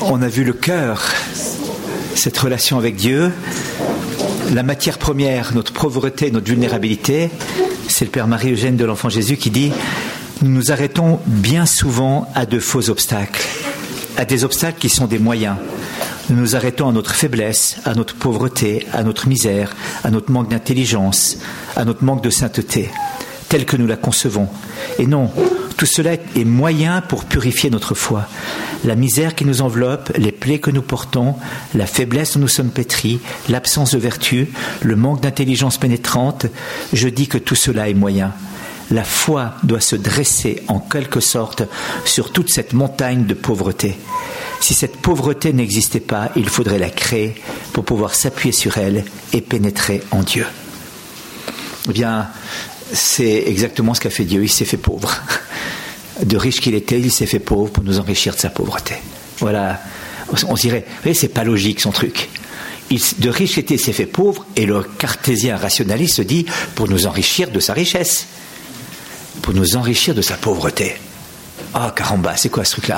On a vu le cœur, cette relation avec Dieu, la matière première, notre pauvreté, notre vulnérabilité. C'est le Père Marie-Eugène de l'Enfant Jésus qui dit « Nous nous arrêtons bien souvent à de faux obstacles, à des obstacles qui sont des moyens. Nous nous arrêtons à notre faiblesse, à notre pauvreté, à notre misère, à notre manque d'intelligence, à notre manque de sainteté, telle que nous la concevons. Et non, tout cela est moyen pour purifier notre foi. La misère qui nous enveloppe, les plaies que nous portons, la faiblesse dont nous sommes pétris, l'absence de vertu, le manque d'intelligence pénétrante, je dis que tout cela est moyen. La foi doit se dresser en quelque sorte sur toute cette montagne de pauvreté. Si cette pauvreté n'existait pas, il faudrait la créer pour pouvoir s'appuyer sur elle et pénétrer en Dieu. Eh bien, c'est exactement ce qu'a fait Dieu, il s'est fait pauvre. De riche qu'il était, il s'est fait pauvre pour nous enrichir de sa pauvreté. Voilà, on dirait, vous voyez, c'est pas logique son truc. De riche qu'il était, il s'est fait pauvre, et le cartésien rationaliste se dit, pour nous enrichir de sa richesse, pour nous enrichir de sa pauvreté. Ah, caramba, c'est quoi ce truc-là?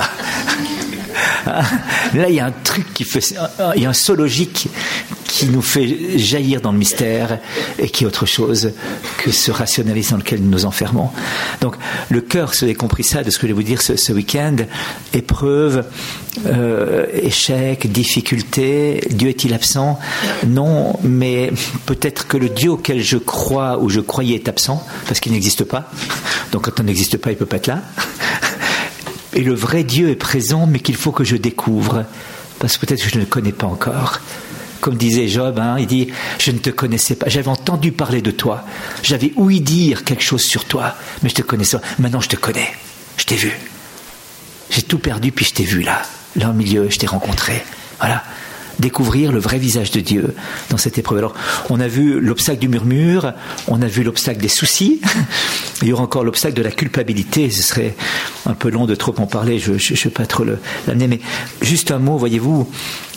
Là, il y a un truc il y a un saut logique qui nous fait jaillir dans le mystère et qui est autre chose que ce rationalisme dans lequel nous nous enfermons. Donc, le cœur, si vous avez compris ça, de ce que je vais vous dire ce week-end, épreuve, échec, difficulté, Dieu est-il absent? Non, mais peut-être que le Dieu auquel je crois ou je croyais est absent, parce qu'il n'existe pas. Donc, quand on n'existe pas, il ne peut pas être là. Et le vrai Dieu est présent, mais qu'il faut que je découvre, parce que peut-être que je ne le connais pas encore. Comme disait Job, il dit « Je ne te connaissais pas, j'avais entendu parler de toi, j'avais ouï dire quelque chose sur toi, mais je te connaissais pas. Maintenant je te connais, je t'ai vu. J'ai tout perdu, puis je t'ai vu là au milieu, je t'ai rencontré. » Voilà. Découvrir le vrai visage de Dieu dans cette épreuve. Alors, on a vu l'obstacle du murmure, on a vu l'obstacle des soucis, il y aura encore l'obstacle de la culpabilité. Ce serait un peu long de trop en parler, je ne vais pas trop l'amener, mais juste un mot, voyez-vous,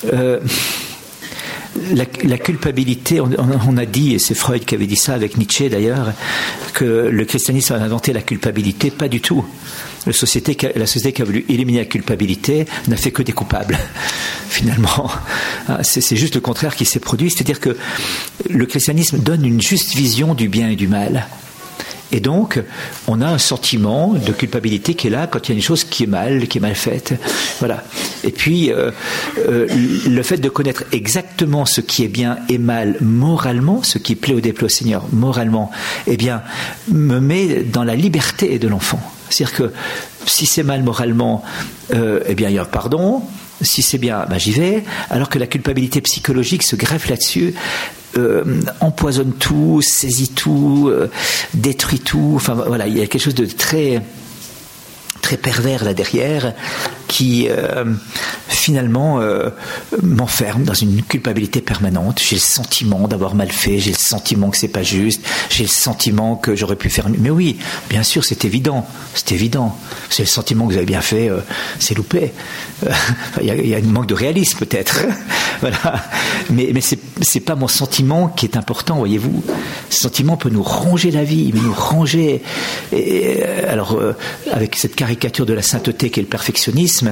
la culpabilité, on a dit, et c'est Freud qui avait dit ça avec Nietzsche d'ailleurs, que le christianisme a inventé la culpabilité, pas du tout. La société qui a voulu éliminer la culpabilité n'a fait que des coupables, finalement. C'est juste le contraire qui s'est produit, c'est-à-dire que le christianisme donne une juste vision du bien et du mal. Et donc, on a un sentiment de culpabilité qui est là quand il y a une chose qui est mal faite. Voilà. Et puis, le fait de connaître exactement ce qui est bien et mal moralement, ce qui plaît ou déplaît au Seigneur moralement, eh bien, me met dans la liberté de l'enfant. C'est-à-dire que si c'est mal moralement, eh bien, il y a un pardon. Si c'est bien, j'y vais. Alors que la culpabilité psychologique se greffe là-dessus, empoisonne tout, saisit tout, détruit tout. Enfin voilà, il y a quelque chose de très très pervers là derrière qui finalement m'enferme dans une culpabilité permanente. J'ai le sentiment d'avoir mal fait, j'ai le sentiment que c'est pas juste, j'ai le sentiment que j'aurais pu faire mieux. Mais oui, bien sûr, c'est évident. C'est le sentiment que vous avez bien fait, c'est loupé. Il y a un manque de réalisme peut-être. Voilà. Mais c'est pas mon sentiment qui est important, voyez-vous. Ce sentiment peut nous ronger la vie, mais nous ronger. Et, alors, avec cette caricature de la sainteté qui est le perfectionnisme,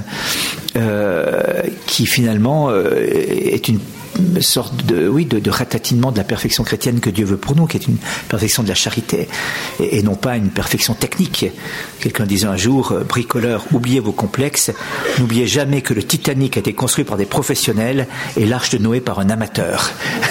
qui finalement est une sorte de ratatinement de la perfection chrétienne que Dieu veut pour nous, qui est une perfection de la charité, et non pas une perfection technique. Quelqu'un disait un jour, bricoleur, oubliez vos complexes, n'oubliez jamais que le Titanic a été construit par des professionnels et l'arche de Noé par un amateur.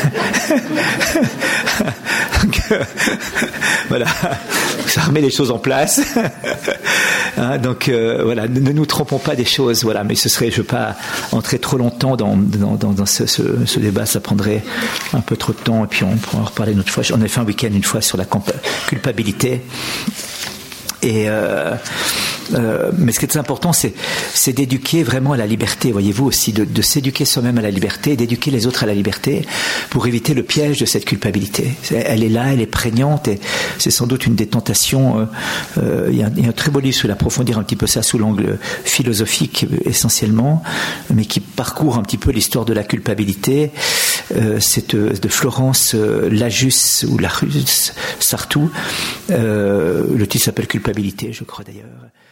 Donc, voilà, ça remet les choses en place. Donc voilà, ne nous trompons pas des choses, voilà, mais je ne veux pas entrer trop longtemps dans ce débat, ça prendrait un peu trop de temps, et puis on pourra en reparler une autre fois. On a fait un week-end une fois sur la culpabilité. Et mais ce qui est important, c'est d'éduquer vraiment à la liberté, voyez-vous, aussi de s'éduquer soi-même à la liberté, d'éduquer les autres à la liberté, pour éviter le piège de cette culpabilité. Elle est là, elle est prégnante, et c'est sans doute une des tentations. Il y a un très beau livre sur l'approfondir un petit peu ça sous l'angle philosophique essentiellement, mais qui parcourt un petit peu l'histoire de la culpabilité. C'est de Florence Lajus ou Larus Sartou. Le titre s'appelle Culpabilité, je crois d'ailleurs.